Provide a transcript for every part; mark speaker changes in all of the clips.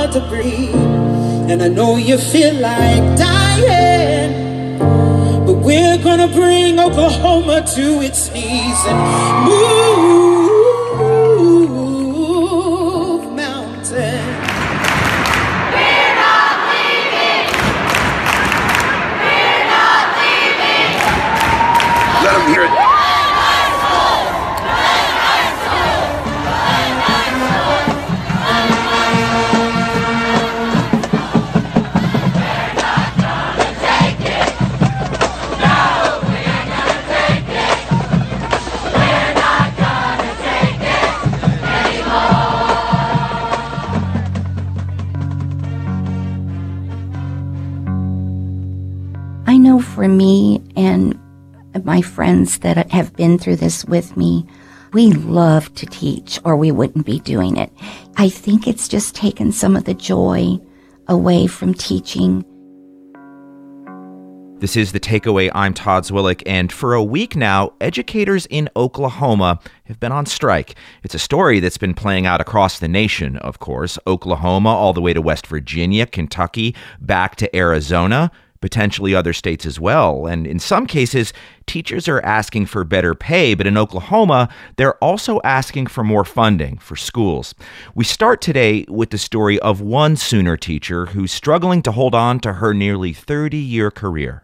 Speaker 1: hard to breathe, and I know you feel like dying, but we're gonna bring Oklahoma to its knees and move mountains.
Speaker 2: We're not leaving! We're not leaving!
Speaker 3: Let them hear it.
Speaker 4: I know for me and my friends that have been through this with me, we love to teach or we wouldn't be doing it. I think it's just taken some of the joy away from teaching.
Speaker 5: This is The Takeaway. I'm Todd Zwillich, and for a week now, educators in Oklahoma have been on strike. It's a story that's been playing out across the nation, of course. Oklahoma all the way to West Virginia, Kentucky, back to Arizona, potentially other states as well. And in some cases, teachers are asking for better pay, but in Oklahoma, they're also asking for more funding for schools. We start today with the story of one Sooner teacher who's struggling to hold on to her nearly 30-year career.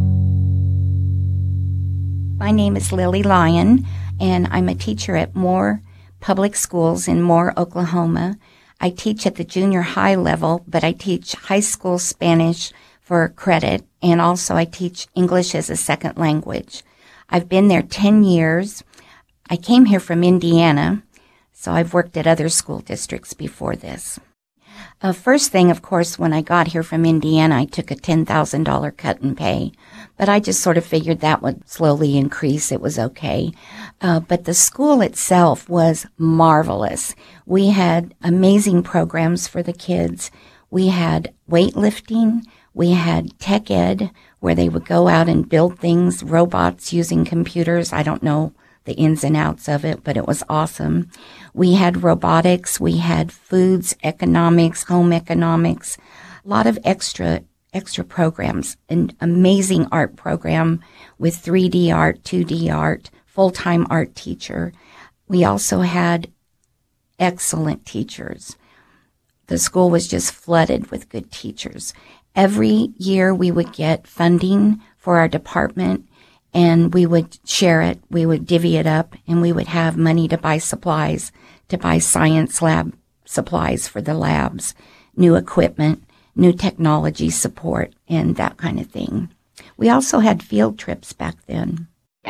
Speaker 4: My name is Lily Lyon, and I'm a teacher at Moore Public Schools in Moore, Oklahoma. I teach at the junior high level, but I teach high school Spanish for credit, and also I teach English as a second language. I've been there 10 years. I came here from Indiana, so I've worked at other school districts before this. First thing, of course, when I got here from Indiana, I took a $10,000 cut in pay, but I just sort of figured that would slowly increase. It was okay. But the school itself was marvelous. We had amazing programs for the kids. We had weightlifting. We had tech ed, where they would go out and build things, robots using computers. I don't know the ins and outs of it, but it was awesome. We had robotics. We had foods, economics, home economics, a lot of extra programs, an amazing art program with 3D art, 2D art, full-time art teacher. We also had excellent teachers. The school was just flooded with good teachers. Every year we would get funding for our department, and we would share it. We would divvy it up, and we would have money to buy supplies, to buy science lab supplies for the labs, new equipment, new technology support, and that kind of thing. We also had field trips back then.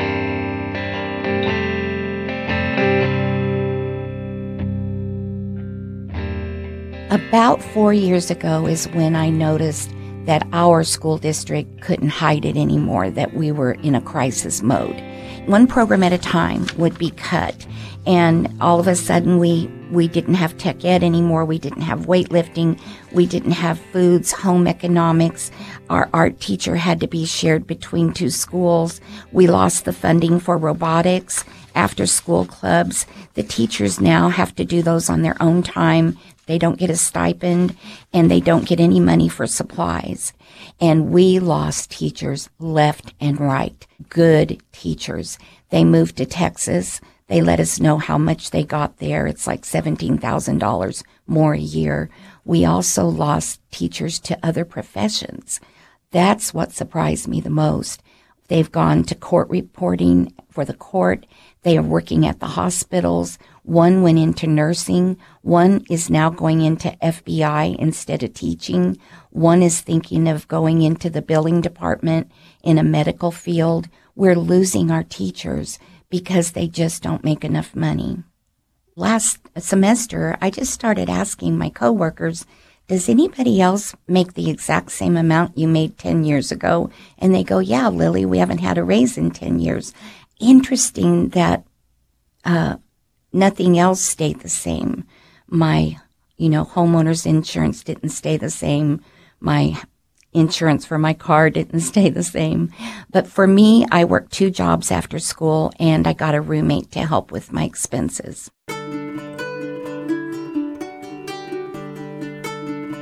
Speaker 4: About 4 years ago is when I noticed that our school district couldn't hide it anymore, that we were in a crisis mode. One program at a time would be cut, and all of a sudden we didn't have tech ed anymore, we didn't have weightlifting, we didn't have foods, home economics. Our art teacher had to be shared between two schools. We lost the funding for robotics, after school clubs. The teachers now have to do those on their own time. They don't get a stipend, and they don't get any money for supplies. And we lost teachers left and right, good teachers. They moved to Texas. They let us know how much they got there. It's like $17,000 more a year. We also lost teachers to other professions. That's what surprised me the most. They've gone to court reporting for the court. They are working at the hospitals. One went into nursing. One is now going into FBI instead of teaching. One is thinking of going into the billing department in a medical field. We're losing our teachers because they just don't make enough money. Last semester, I just started asking my coworkers, does anybody else make the exact same amount you made 10 years ago? And they go, yeah, Lily, we haven't had a raise in 10 years. Interesting that nothing else stayed the same. My, homeowner's insurance didn't stay the same. My insurance for my car didn't stay the same. But for me, I worked 2 jobs after school, and I got a roommate to help with my expenses.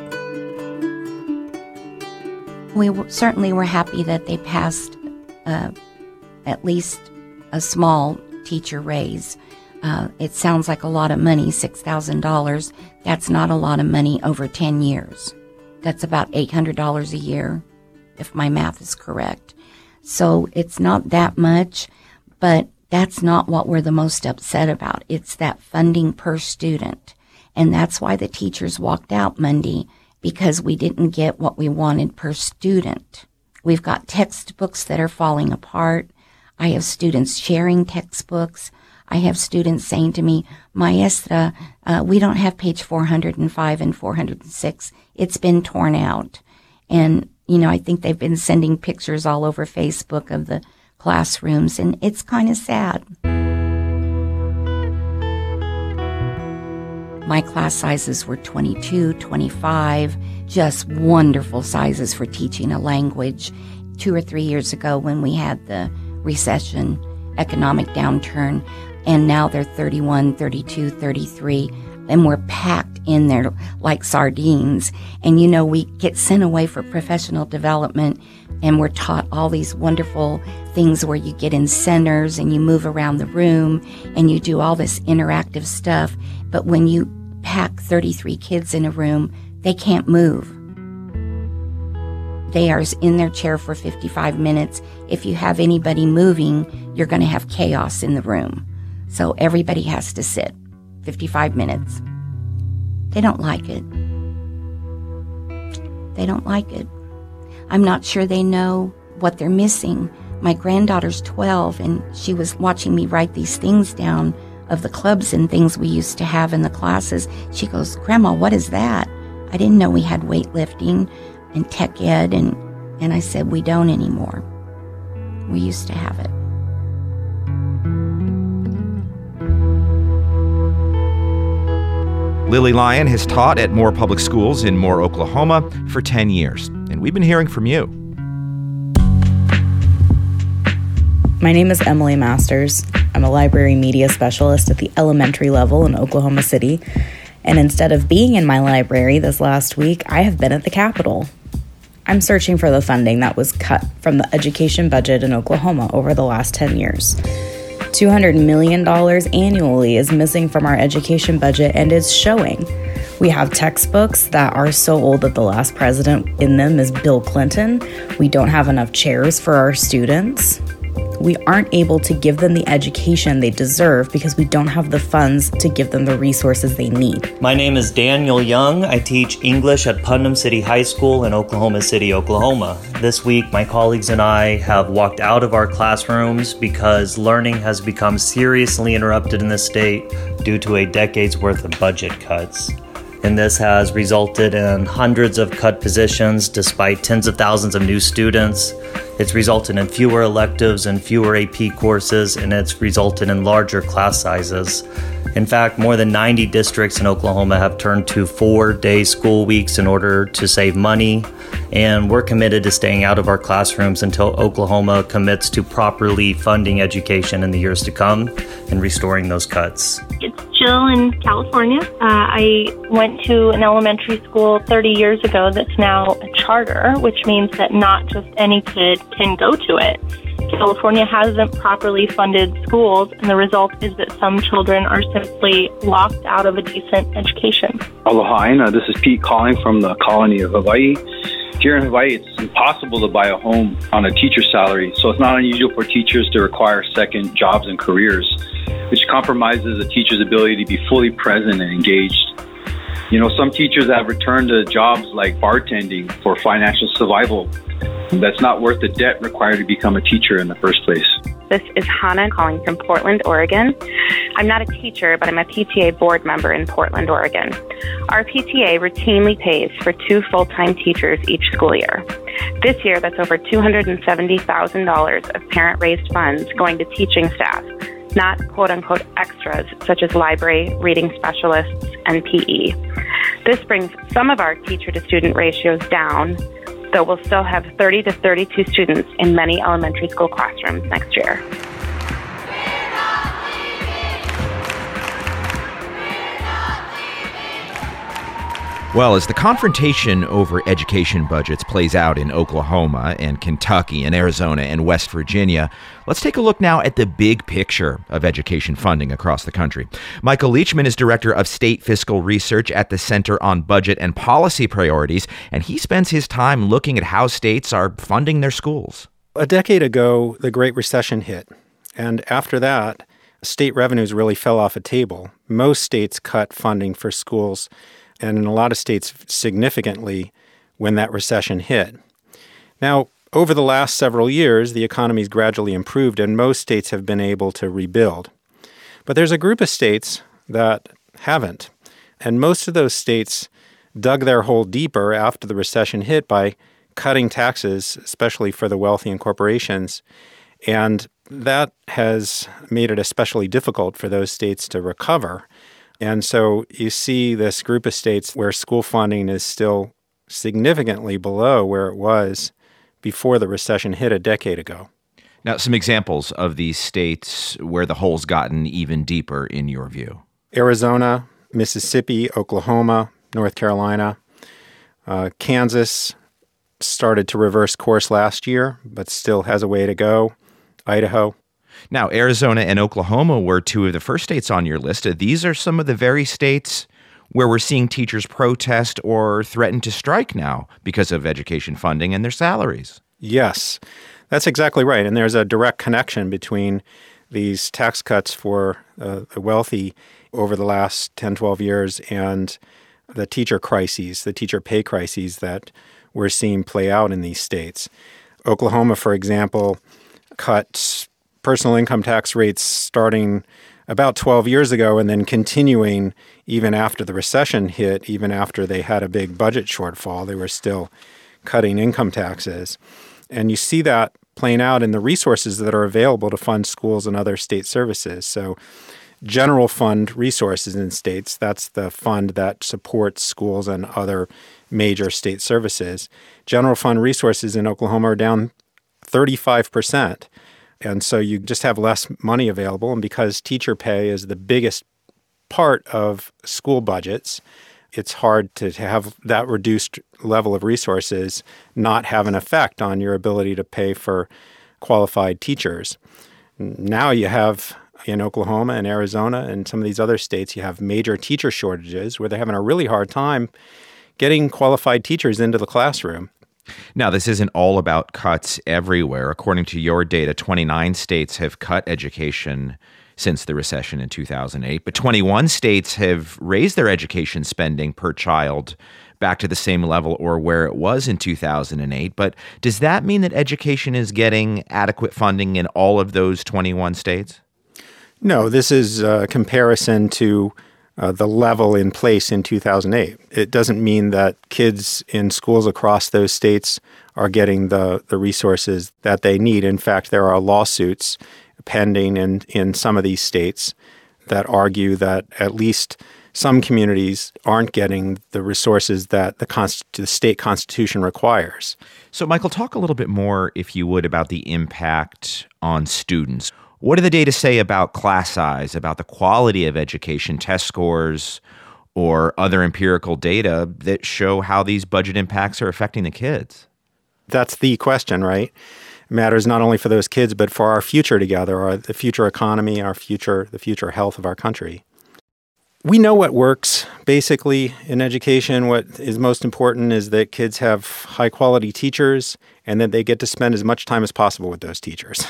Speaker 4: certainly were happy that they passed at least a small teacher raise. It sounds like a lot of money, $6,000. That's not a lot of money over 10 years. That's about $800 a year, if my math is correct. So it's not that much, but that's not what we're the most upset about. It's that funding per student. And that's why the teachers walked out Monday, because we didn't get what we wanted per student. We've got textbooks that are falling apart. I have students sharing textbooks. I have students saying to me, Maestra, we don't have page 405 and 406. It's been torn out. And, I think they've been sending pictures all over Facebook of the classrooms, and it's kind of sad. My class sizes were 22, 25, just wonderful sizes for teaching a language. 2 or 3 years ago when we had the recession, economic downturn, and now they're 31, 32, 33, and we're packed in there like sardines. And we get sent away for professional development, and we're taught all these wonderful things where you get in centers and you move around the room and you do all this interactive stuff. But when you pack 33 kids in a room, they can't move. They are in their chair for 55 minutes. If you have anybody moving, you're going to have chaos in the room. So everybody has to sit 55 minutes. They don't like it. They don't like it. I'm not sure they know what they're missing. My granddaughter's 12, and she was watching me write these things down of the clubs and things we used to have in the classes. She goes, Grandma, what is that? I didn't know we had weightlifting and tech ed, and I said, we don't anymore. We used to have it.
Speaker 5: Lily Lyon has taught at Moore Public Schools in Moore, Oklahoma for 10 years, and we've been hearing from you.
Speaker 6: My name is Emily Masters. I'm a library media specialist at the elementary level in Oklahoma City, and instead of being in my library this last week, I have been at the Capitol. I'm searching for the funding that was cut from the education budget in Oklahoma over the last 10 years. $200 million annually is missing from our education budget, and it's showing. We have textbooks that are so old that the last president in them is Bill Clinton. We don't have enough chairs for our students. We aren't able to give them the education they deserve because we don't have the funds to give them the resources they need.
Speaker 7: My name is Daniel Young. I teach English at Putnam City High School in Oklahoma City, Oklahoma. This week, my colleagues and I have walked out of our classrooms because learning has become seriously interrupted in the state due to a decade's worth of budget cuts. And this has resulted in hundreds of cut positions despite tens of thousands of new students. It's resulted in fewer electives and fewer AP courses, and it's resulted in larger class sizes. In fact, more than 90 districts in Oklahoma have turned to 4-day school weeks in order to save money, and we're committed to staying out of our classrooms until Oklahoma commits to properly funding education in the years to come and restoring those cuts.
Speaker 8: It's Jill in California. I went to an elementary school 30 years ago that's now a charter, which means that not just any kid can go to it. California hasn't properly funded schools, and the result is that some children are simply locked out of a decent education.
Speaker 9: Aloha, this is Pete calling from the colony of Hawaii. Here in Hawaii, it's impossible to buy a home on a teacher's salary, so it's not unusual for teachers to require second jobs and careers, which compromises a teacher's ability to be fully present and engaged. Some teachers have returned to jobs like bartending for financial survival. That's not worth the debt required to become a teacher in the first place.
Speaker 10: This is Hannah calling from Portland, Oregon. I'm not a teacher, but I'm a PTA board member in Portland, Oregon. Our PTA routinely pays for 2 full-time teachers each school year. This year, that's over $270,000 of parent-raised funds going to teaching staff, not quote-unquote extras such as library, reading specialists, and PE. This brings some of our teacher-to-student ratios down, though we'll still have 30 to 32 students in many elementary school classrooms next year.
Speaker 5: Well, as the confrontation over education budgets plays out in Oklahoma and Kentucky and Arizona and West Virginia, let's take a look now at the big picture of education funding across the country. Michael Leachman is Director of State Fiscal Research at the Center on Budget and Policy Priorities, and he spends his time looking at how states are funding their schools.
Speaker 11: A decade ago, the Great Recession hit, and after that, state revenues really fell off a table. Most states cut funding for schools, and in a lot of states significantly when that recession hit. Now, over the last several years, the economy's gradually improved and most states have been able to rebuild. But there's a group of states that haven't. And most of those states dug their hole deeper after the recession hit by cutting taxes, especially for the wealthy and corporations. And that has made it especially difficult for those states to recover. And so you see this group of states where school funding is still significantly below where it was before the recession hit a decade ago.
Speaker 5: Now, some examples of these states where the hole's gotten even deeper in your view.
Speaker 11: Arizona, Mississippi, Oklahoma, North Carolina, Kansas started to reverse course last year, but still has a way to go. Idaho.
Speaker 5: Now, Arizona and Oklahoma were two of the first states on your list. These are some of the very states where we're seeing teachers protest or threaten to strike now because of education funding and their salaries.
Speaker 11: Yes, that's exactly right. And there's a direct connection between these tax cuts for the wealthy over the last 10, 12 years and the teacher crises, the teacher pay crises that we're seeing play out in these states. Oklahoma, for example, cut personal income tax rates starting about 12 years ago and then continuing even after the recession hit, even after they had a big budget shortfall. They were still cutting income taxes. And you see that playing out in the resources that are available to fund schools and other state services. So general fund resources in states, that's the fund that supports schools and other major state services. General fund resources in Oklahoma are down 35%. And so you just have less money available. And because teacher pay is the biggest part of school budgets, it's hard to have that reduced level of resources not have an effect on your ability to pay for qualified teachers. Now you have in Oklahoma and Arizona and some of these other states, you have major teacher shortages where they're having a really hard time getting qualified teachers into the classroom.
Speaker 5: Now, this isn't all about cuts everywhere. According to your data, 29 states have cut education since the recession in 2008, but 21 states have raised their education spending per child back to the same level or where it was in 2008. But does that mean that education is getting adequate funding in all of those 21 states?
Speaker 11: No, this is a comparison to the level in place in 2008. It doesn't mean that kids in schools across those states are getting the resources that they need. In fact, there are lawsuits pending in some of these states that argue that at least some communities aren't getting the resources that the state constitution requires.
Speaker 5: So, Michael, talk a little bit more, if you would, about the impact on students. What do the data say about class size, about the quality of education, test scores, or other empirical data that show how these budget impacts are affecting the kids?
Speaker 11: That's the question, right? It matters not only for those kids, but for our future together, the future economy, the future health of our country. We know what works, basically, in education. What is most important is that kids have high-quality teachers and that they get to spend as much time as possible with those teachers.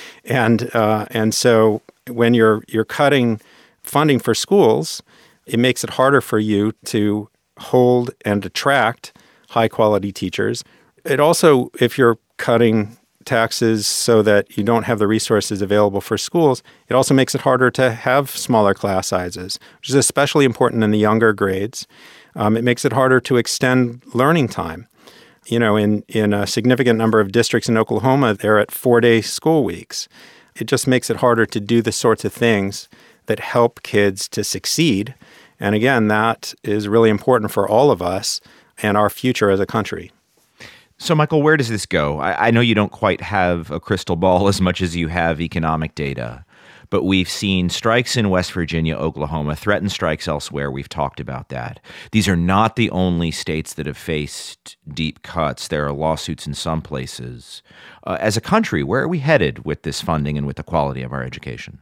Speaker 11: And so when you're cutting funding for schools, it makes it harder for you to hold and attract high-quality teachers. It also, if you're cutting taxes so that you don't have the resources available for schools, it also makes it harder to have smaller class sizes, which is especially important in the younger grades. It makes it harder to extend learning time. You know, in a significant number of districts in Oklahoma, they're at 4-day school weeks. It just makes it harder to do the sorts of things that help kids to succeed. And again, that is really important for all of us and our future as a country.
Speaker 5: So, Michael, where does this go? I know you don't quite have a crystal ball as much as you have economic data, but we've seen strikes in West Virginia, Oklahoma, threatened strikes elsewhere. We've talked about that. These are not the only states that have faced deep cuts. There are lawsuits in some places. As a country, where are we headed with this funding and with the quality of our education?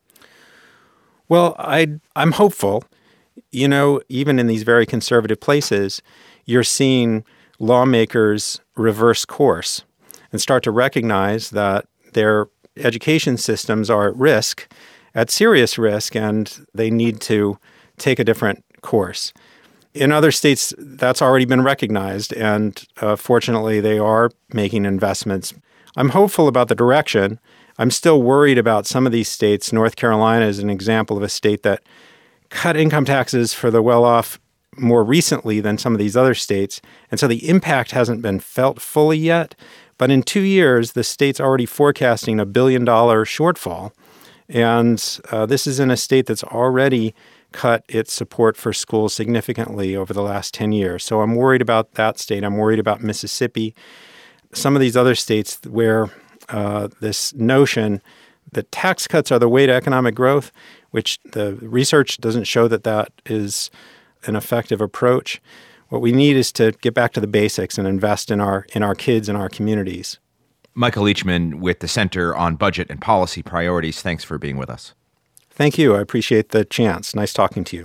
Speaker 11: Well, I'm hopeful. You know, even in these very conservative places, you're seeing lawmakers reverse course and start to recognize that their education systems are at risk, at serious risk, and they need to take a different course. In other states, that's already been recognized, and fortunately, they are making investments. I'm hopeful about the direction. I'm still worried about some of these states. North Carolina is an example of a state that cut income taxes for the well-off more recently than some of these other states, and so the impact hasn't been felt fully yet. But in 2 years, the state's already forecasting $1 billion shortfall, and this is in a state that's already cut its support for schools significantly over the last 10 years. So I'm worried about that state. I'm worried about Mississippi. Some of these other states where this notion that tax cuts are the way to economic growth, which the research doesn't show that that is an effective approach. What we need is to get back to the basics and invest in our kids and our communities.
Speaker 5: Michael Leachman with the Center on Budget and Policy Priorities. Thanks for being with us.
Speaker 11: Thank you. I appreciate the chance. Nice talking to you.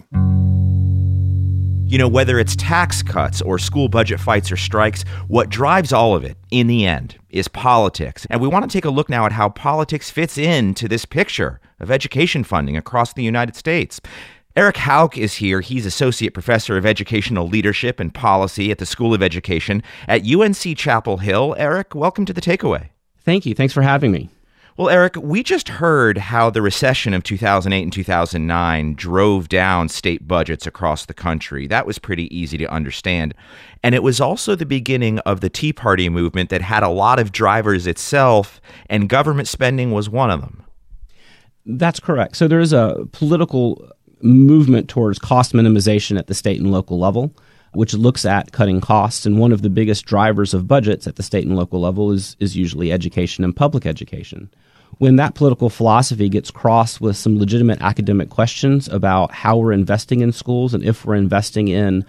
Speaker 5: You know, whether it's tax cuts or school budget fights or strikes, what drives all of it, in the end, is politics. And we want to take a look now at how politics fits into this picture of education funding across the United States. Eric Hauck is here. He's Associate Professor of Educational Leadership and Policy at the School of Education at UNC Chapel Hill. Eric, welcome to The Takeaway.
Speaker 12: Thank you. Thanks for having me.
Speaker 5: Well, Eric, we just heard how the recession of 2008 and 2009 drove down state budgets across the country. That was pretty easy to understand. And it was also the beginning of the Tea Party movement that had a lot of drivers itself, and government spending was one of them.
Speaker 12: That's correct. So there is a political movement towards cost minimization at the state and local level, which looks at cutting costs. And one of the biggest drivers of budgets at the state and local level is usually education and public education. When that political philosophy gets crossed with some legitimate academic questions about how we're investing in schools and if we're investing in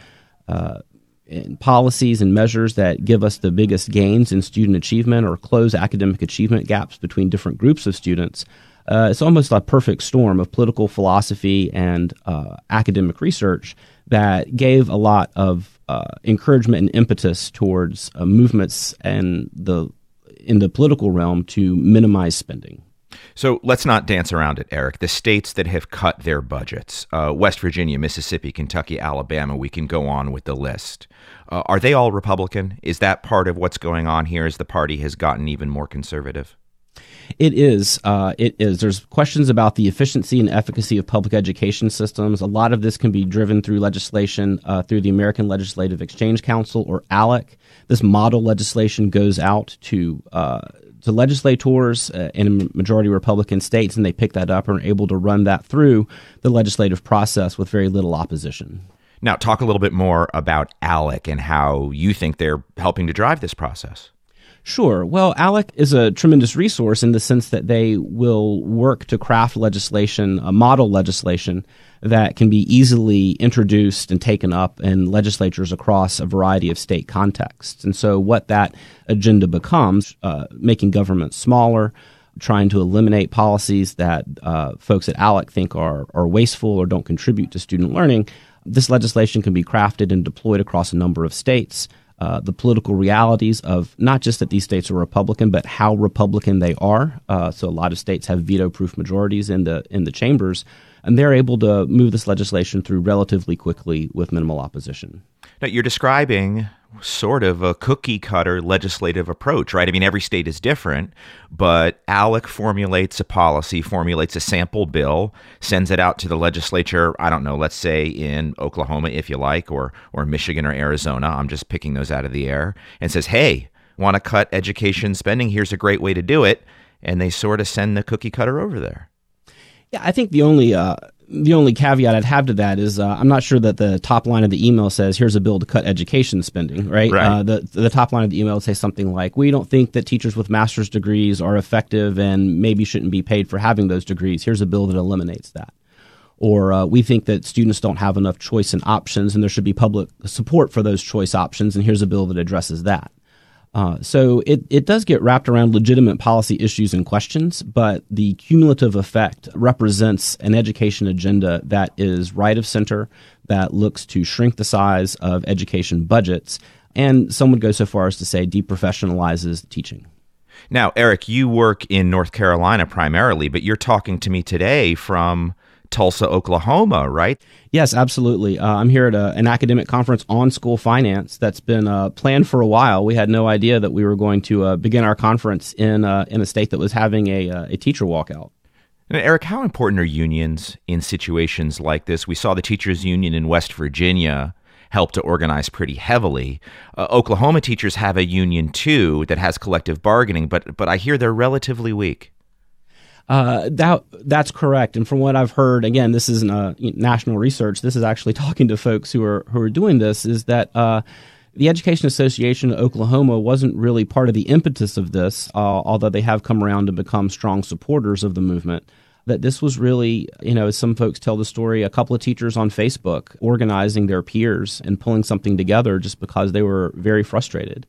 Speaker 12: policies and measures that give us the biggest gains in student achievement or close academic achievement gaps between different groups of students, it's almost a perfect storm of political philosophy and academic research that gave a lot of encouragement and impetus towards movements in the political realm to minimize spending.
Speaker 5: So let's not dance around it, Eric. The states that have cut their budgets, West Virginia, Mississippi, Kentucky, Alabama, we can go on with the list. Are they all Republican? Is that part of what's going on here as the party has gotten even more conservative?
Speaker 12: It is. There's questions about the efficiency and efficacy of public education systems. A lot of this can be driven through legislation through the American Legislative Exchange Council, or ALEC. This model legislation goes out to legislators in a majority Republican states, and they pick that up and are able to run that through the legislative process with very little opposition.
Speaker 5: Now, talk a little bit more about ALEC and how you think they're helping to drive this process.
Speaker 12: Sure. Well, ALEC is a tremendous resource in the sense that they will work to craft legislation, model legislation that can be easily introduced and taken up in legislatures across a variety of state contexts. And so what that agenda becomes, making government smaller, trying to eliminate policies that folks at ALEC think are wasteful or don't contribute to student learning. This legislation can be crafted and deployed across a number of states. The political realities of not just that these states are Republican, but how Republican they are. So a lot of states have veto-proof majorities in the chambers, and they're able to move this legislation through relatively quickly with minimal opposition.
Speaker 5: Now, you're describing sort of a cookie-cutter legislative approach, right? I mean, every state is different, but ALEC formulates a policy, formulates a sample bill, sends it out to the legislature, I don't know, let's say in Oklahoma, if you like, or Michigan or Arizona. I'm just picking those out of the air, and says, hey, want to cut education spending? Here's a great way to do it. And they sort of send the cookie cutter over there.
Speaker 12: Yeah, I think the only the only caveat I'd have to that is I'm not sure that the top line of the email says, here's a bill to cut education spending, right? The top line of the email would say something like, we don't think that teachers with master's degrees are effective and maybe shouldn't be paid for having those degrees. Here's a bill that eliminates that. Or we think that students don't have enough choice and options and there should be public support for those choice options, and here's a bill that addresses that. So it does get wrapped around legitimate policy issues and questions, but the cumulative effect represents an education agenda that is right of center, that looks to shrink the size of education budgets, and some would go so far as to say deprofessionalizes teaching.
Speaker 5: Now, Eric, you work in North Carolina primarily, but you're talking to me today from Tulsa, Oklahoma, right?
Speaker 12: Yes, absolutely. I'm here at an academic conference on school finance that's been planned for a while. We had no idea that we were going to begin our conference in a state that was having a teacher walkout.
Speaker 5: And Eric, how important are unions in situations like this? We saw the teachers union in West Virginia help to organize pretty heavily. Oklahoma teachers have a union too that has collective bargaining, but I hear they're relatively weak.
Speaker 12: That's correct. And from what I've heard, again, this isn't national research. This is actually talking to folks who are doing this, is that the Education Association of Oklahoma wasn't really part of the impetus of this, although they have come around to become strong supporters of the movement. That this was really, as some folks tell the story, a couple of teachers on Facebook organizing their peers and pulling something together just because they were very frustrated.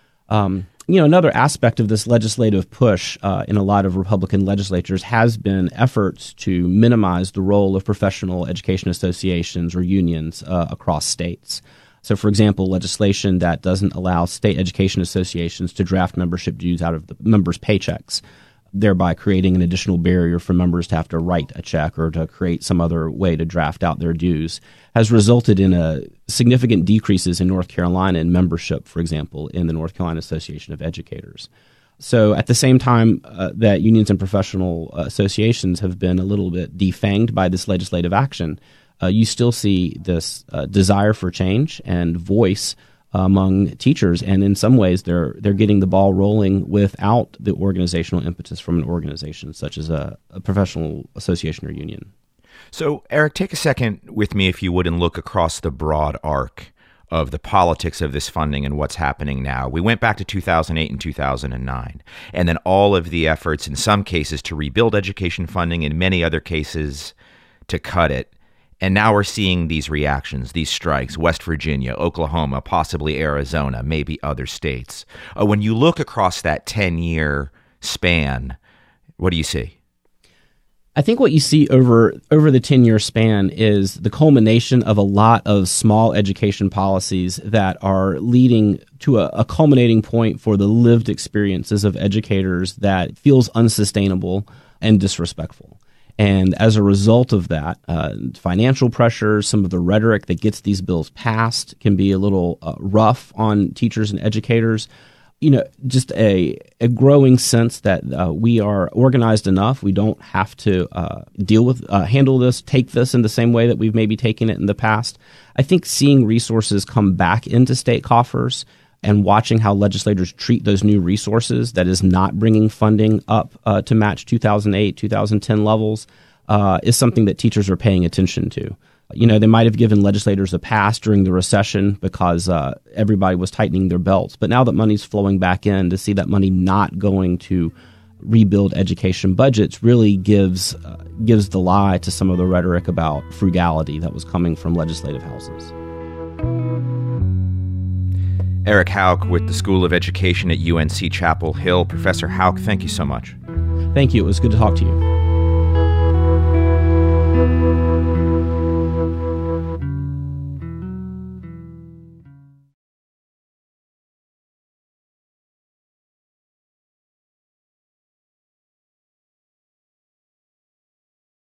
Speaker 12: Another aspect of this legislative push in a lot of Republican legislatures has been efforts to minimize the role of professional education associations or unions across states. So, for example, legislation that doesn't allow state education associations to draft membership dues out of the members' paychecks, thereby creating an additional barrier for members to have to write a check or to create some other way to draft out their dues, has resulted in significant decreases in North Carolina in membership, for example, in the North Carolina Association of Educators. So at the same time that unions and professional associations have been a little bit defanged by this legislative action, you still see this desire for change and voice among teachers, and in some ways they're getting the ball rolling without the organizational impetus from an organization such as a professional association or union.
Speaker 5: So, Eric, take a second with me, if you would, and look across the broad arc of the politics of this funding and what's happening now. We went back to 2008 and 2009, and then all of the efforts, in some cases, to rebuild education funding, in many other cases, to cut it. And now we're seeing these reactions, these strikes, West Virginia, Oklahoma, possibly Arizona, maybe other states. When you look across that 10-year span, what do you see?
Speaker 12: I think what you see over the 10-year span is the culmination of a lot of small education policies that are leading to a culminating point for the lived experiences of educators that feels unsustainable and disrespectful. And as a result of that, financial pressures, some of the rhetoric that gets these bills passed can be a little rough on teachers and educators. Just a growing sense that we are organized enough. We don't have to handle this, take this in the same way that we've maybe taken it in the past. I think seeing resources come back into state coffers and watching how legislators treat those new resources that is not bringing funding up to match 2008, 2010 levels is something that teachers are paying attention to. They might have given legislators a pass during the recession because everybody was tightening their belts. But now that money's flowing back in, to see that money not going to rebuild education budgets really gives the lie to some of the rhetoric about frugality that was coming from legislative houses.
Speaker 5: Eric Houck with the School of Education at UNC Chapel Hill. Professor Houck, thank you so much.
Speaker 12: Thank you. It was good to talk to you.